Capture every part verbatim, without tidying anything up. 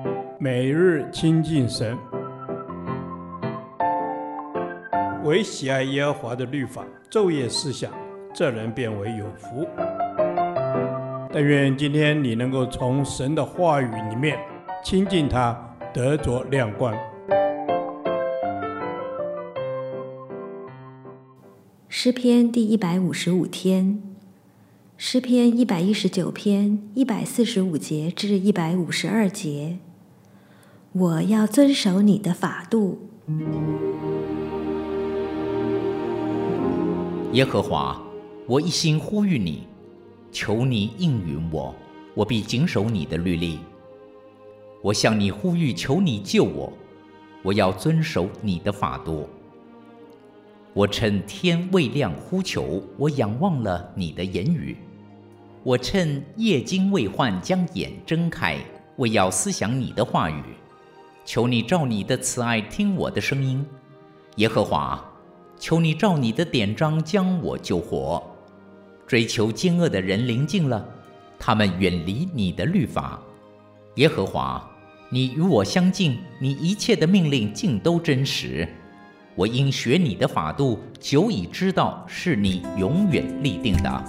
每日亲近神，唯喜爱耶和华的律法，昼夜思想，这人变为有福。但愿今天你能够从神的话语里面亲近他，得着亮光。 诗篇第一百五十五天，诗篇一百一十九篇一百四十五节至一百五十二节。我要遵守你的法度。 耶和华，我一心呼吁你，求你应允我，我必谨守你的律例。我向你呼吁，求你救我，我要遵守你的法度。我趁天未亮呼求，我仰望了你的言语。我趁夜经未幻将眼睁开，我要思想你的话语。求你照你的慈爱听我的声音，耶和华，求你照你的典章将我救活。追求奸恶的人临近了，他们远离你的律法。耶和华，你与我相近，你一切的命令尽都真实。我因学你的法度，久已知道是你永远立定的。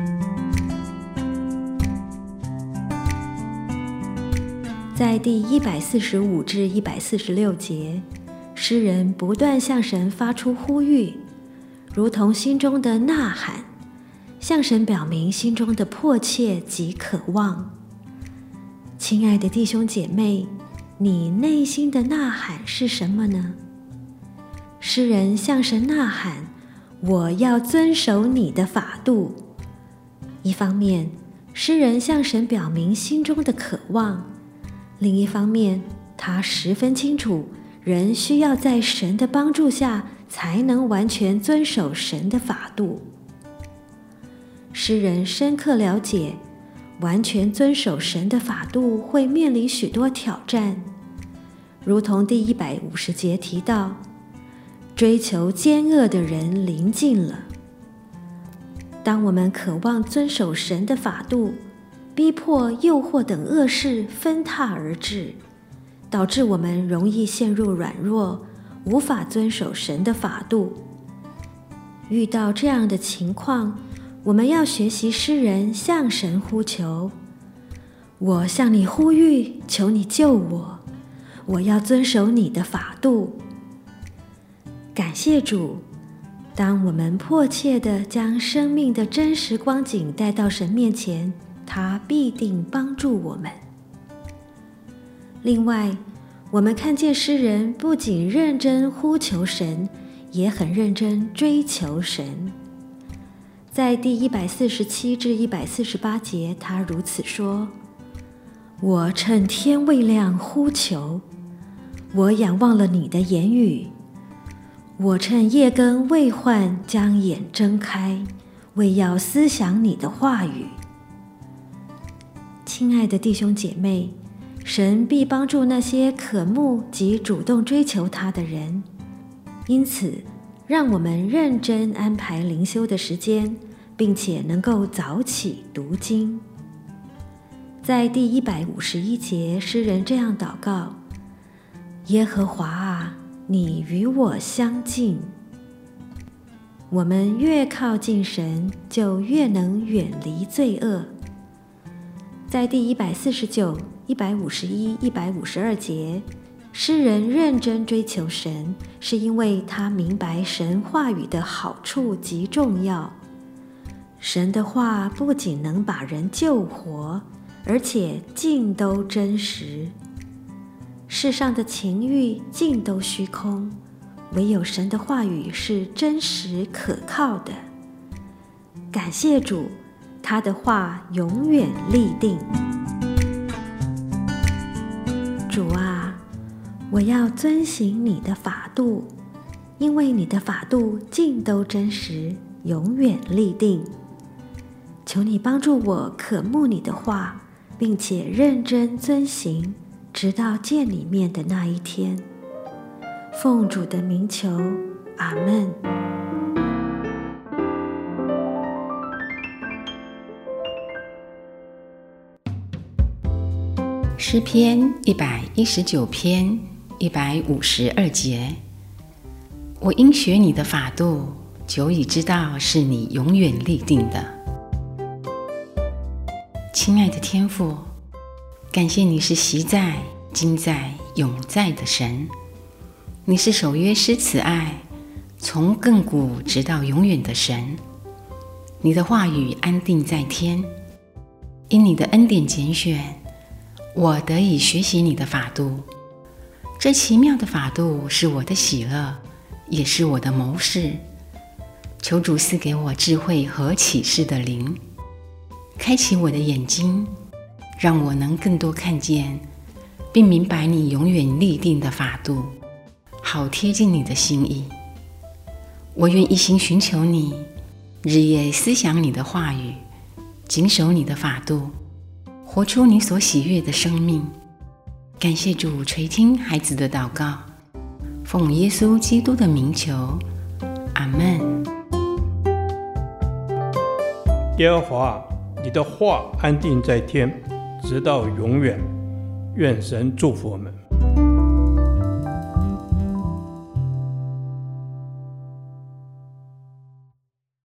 在第一百四十五至一百四十六节，诗人不断向神发出呼吁，如同心中的呐喊，向神表明心中的迫切及渴望。亲爱的弟兄姐妹，你内心的呐喊是什么呢？诗人向神呐喊，我要遵守你的法度。一方面，诗人向神表明心中的渴望，另一方面，他十分清楚，人需要在神的帮助下，才能完全遵守神的法度。诗人深刻了解，完全遵守神的法度会面临许多挑战，如同第一百五十节提到，追求奸恶的人临近了。当我们渴望遵守神的法度，逼迫、诱惑等恶事纷沓而至，导致我们容易陷入软弱，无法遵守神的法度。遇到这样的情况，我们要学习诗人向神呼求，我向你呼吁，求你救我，我要遵守你的法度。感谢主，当我们迫切地将生命的真实光景带到神面前，他必定帮助我们。另外，我们看见诗人不仅认真呼求神，也很认真追求神。在第一百四十七至一百四十八节，他如此说：我趁天未亮呼求，我仰望了你的言语。我趁夜更未幻将眼睁开，为要思想你的话语。亲爱的弟兄姐妹，神必帮助那些渴慕及主动追求他的人。因此，让我们认真安排灵修的时间，并且能够早起读经。在第一百五十一节，诗人这样祷告：耶和华啊，你与我相近。我们越靠近神，就越能远离罪恶。在第一百四十九、一百五十一、一百五十二节，诗人认真追求神，是因为他明白神话语的好处及重要。神的话不仅能把人救活，而且尽都真实。世上的情欲尽都虚空，唯有神的话语是真实可靠的。感谢主，他的话永远立定。主啊，我要遵行你的法度，因为你的法度尽都真实，永远立定。求你帮助我渴慕你的话，并且认真遵行，直到见你面的那一天。奉主的名求，阿们。 诗篇一百一十九篇一百五十二节，我因学你的法度，久已知道是你永远立定的。亲爱的天父，感谢你是昔在、今在、永在的神，你是守约施慈爱，从亘古直到永远的神。你的话语安定在天，因你的恩典拣选，我得以学习你的法度。这奇妙的法度是我的喜乐，也是我的谋士。求主赐给我智慧和启示的灵，开启我的眼睛，让我能更多看见并明白你永远立定的法度，好贴近你的心意。我愿一心寻求你，日夜思想你的话语，谨守你的法度，活出你所喜悦的生命。感谢主垂听孩子的祷告，奉耶稣基督的名求，阿们。 耶和华，你的话安定在天，直到永远。愿神祝福我们。